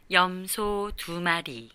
염소 2마리.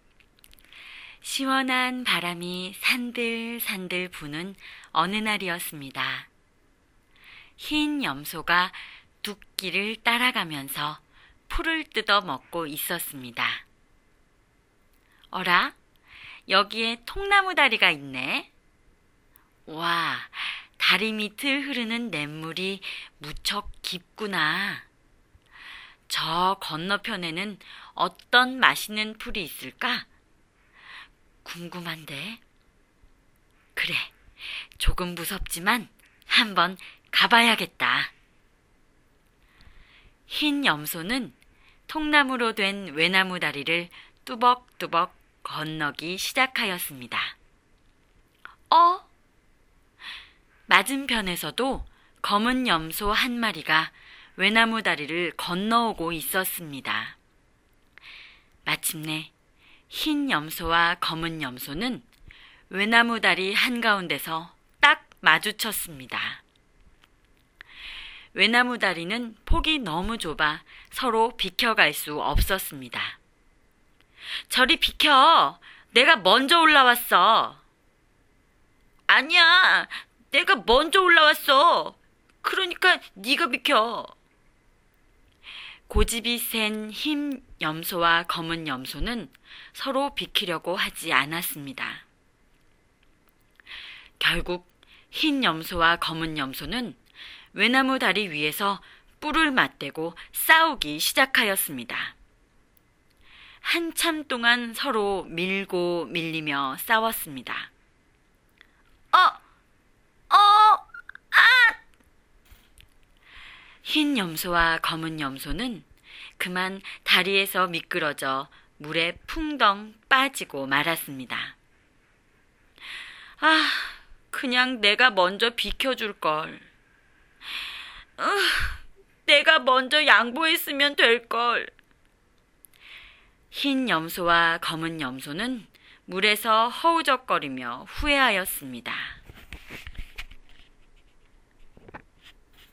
시원한 바람이 산들산들 부는 어느 날이었습니다. 흰 염소가 둑길을 따라가면서 풀을 뜯어 먹고 있었습니다. 어라? 여기에 통나무 다리가 있네. 와, 다리 밑을 흐르는 냇물이 무척 깊구나. 저 건너편에는 어떤 맛있는 풀이 있을까? 궁금한데. 그래, 조금 무섭지만 한번 가봐야겠다. 흰 염소는 통나무로 된 외나무 다리를 뚜벅뚜벅 건너기 시작하였습니다. 맞은편에서도 검은 염소 한 마리가 외나무 다리를 건너오고 있었습니다. 마침내 흰 염소와 검은 염소는 외나무 다리 한가운데서 딱 마주쳤습니다. 외나무 다리는 폭이 너무 좁아 서로 비켜갈 수 없었습니다. 저리 비켜! 내가 먼저 올라왔어. 아니야, 내가 먼저 올라왔어. 그러니까 네가 비켜. 고집이 센 흰 염소와 검은 염소는 서로 비키려고 하지 않았습니다. 결국 흰 염소와 검은 염소는 외나무 다리 위에서 뿔을 맞대고 싸우기 시작하였습니다. 한참 동안 서로 밀고 밀리며 싸웠습니다. 흰 염소와 검은 염소는 그만 다리에서 미끄러져 물에 풍덩 빠지고 말았습니다. 그냥 내가 먼저 비켜줄걸. 내가 먼저 양보했으면 될걸. 흰 염소와 검은 염소는 물에서 허우적거리며 후회하였습니다.